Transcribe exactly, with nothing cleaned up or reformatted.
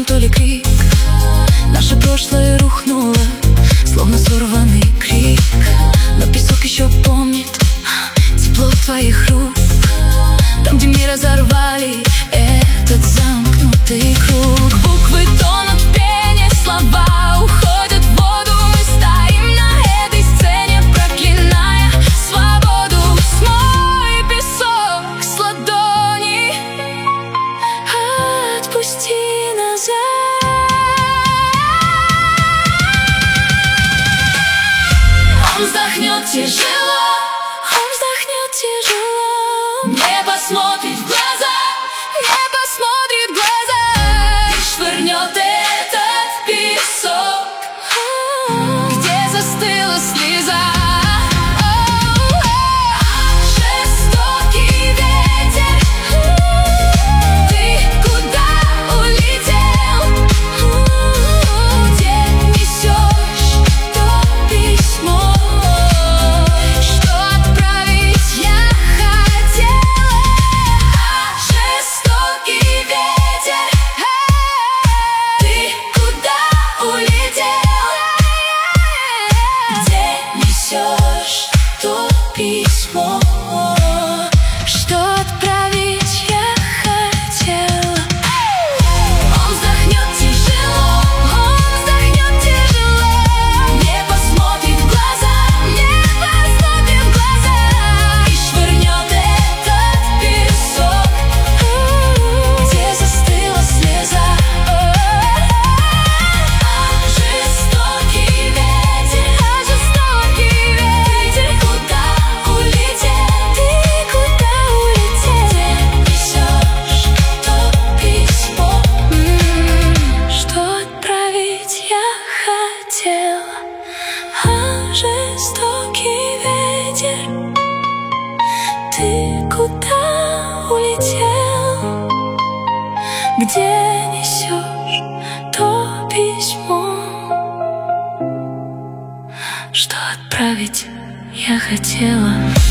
то ли крик. Наше прошлое рухнуло, словно сорванный крик. Но песок еще помнит тепло твоих рук. Там, где мы разорвали этот замкнутый круг. Буквы тонут в пене, слова уходят в воду. Мы стоим на этой сцене, проклиная свободу. Смой песок с ладони, отпусти назад. Он вздохнет тяжело, он вздохнет тяжело. Не посмотрит в глаза, не посмотрит в глаза. И швырнет этот песок, где застыла слеза. Жестокий ветер, ты куда улетел? Где несешь то письмо, что отправить я хотела? Жестокий ветер, ты куда улетел? Где несешь то письмо, что отправить я хотела? Он вздохнет тяжело, он вздохнет тяжело. Не посмотрит в глаза, не посмотрит в глаза. И швырнет этот песок, где застыла слеза. Жестокий ветер, жестокий ветер, куда улетел? Ты куда улетел? Где несешь то письмо, что отправить я хотела? А жестокий ветер, ты куда улетел? Где несешь то письмо, что отправить я хотела?